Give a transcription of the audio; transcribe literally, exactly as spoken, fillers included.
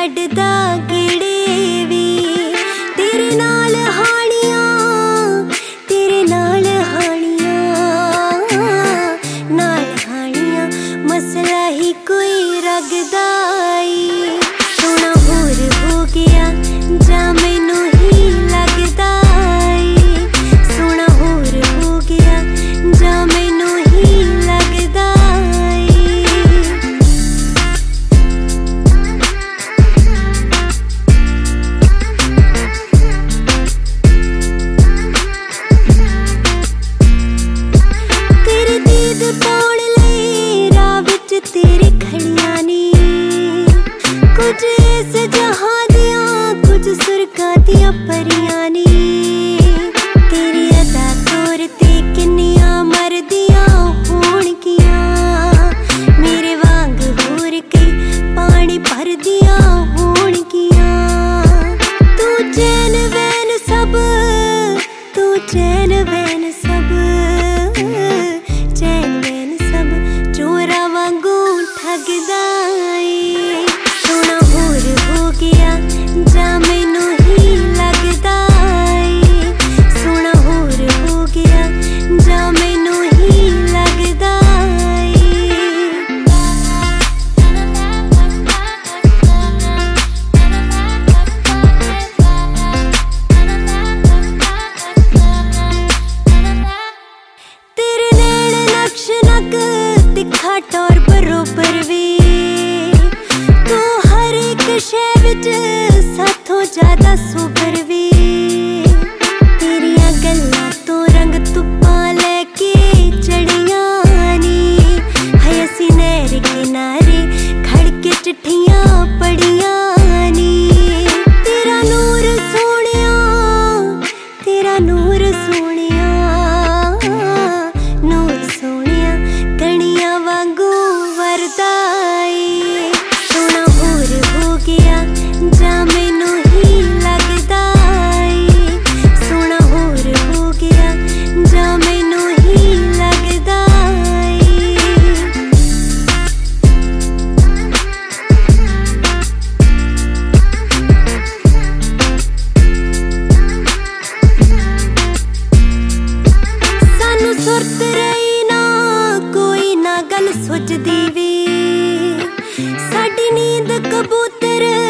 छड्डदा गेड़े we तेरे नाल हानियां तेरे नाल हानियां नाल हानियां मसला ही कोई रगदा ई सोना होर हो गया जा मैनू ही लगदा ई सोना होर हो गया जा मैनू ही लगदा तेरे खड़ियां नी कुछ इस जहां दियां कुछ सुरखां दियां परियां नी तेरी अदा तौर ते किन्नियां मरदियां होणगियां मेरे वांग होर कई पानी भरदियां होणगियां तू चैन वैन सब तू चैन वैन सब चैन वैन सब चोरा वांगू ठगदा ई सोना होर हो गया जा मैनू ही लगदा ई सोना होर हो गया जा मैनू ही लगदा तेरे नैन नक्श नक तिखा टौर बरोबर वी तू हर एक शै विच साथों ज्यादा सोबर वी तेरियां गल्लां तो रंग तुप्पां लैके चढ़ियां नी है असी नहर किनारे खड़ के चिट्ठियां पढ़ियां नी तेरा नूर सोहणिया तेरा नूर सोहणिया नूर सोहणिया कणियां वांगू वरदा ई सोना होर हो गया जा मैनू ही लगदा ई सोना होर हो गया जा मैनू ही लगदा सानू सुरत रही ना कोई ना गल सोचदी वी साडी नींद कबूतर